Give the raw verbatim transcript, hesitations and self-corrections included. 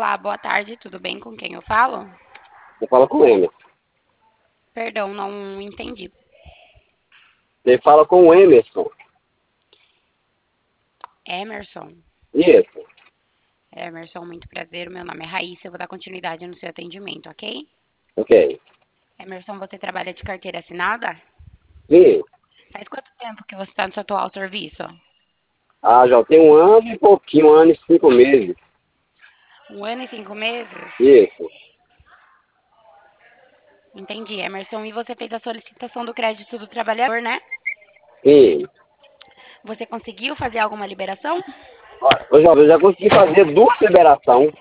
Olá, boa tarde, tudo bem? Com quem eu falo? Você fala com o Emerson. Perdão, não entendi. Você fala com o Emerson. Emerson? Isso. Emerson, muito prazer. Meu nome é Raíssa. Eu vou dar continuidade no seu atendimento, ok? Ok. Emerson, você trabalha de carteira assinada? Sim. Faz quanto tempo que você está no seu atual serviço? Ah, já tem um ano e pouquinho, um ano e cinco meses. Um ano e cinco meses? Isso. Entendi, Emerson. E você fez a solicitação do crédito do trabalhador, né? Sim. Você conseguiu fazer alguma liberação? Olha, eu já, eu já consegui fazer duas liberações.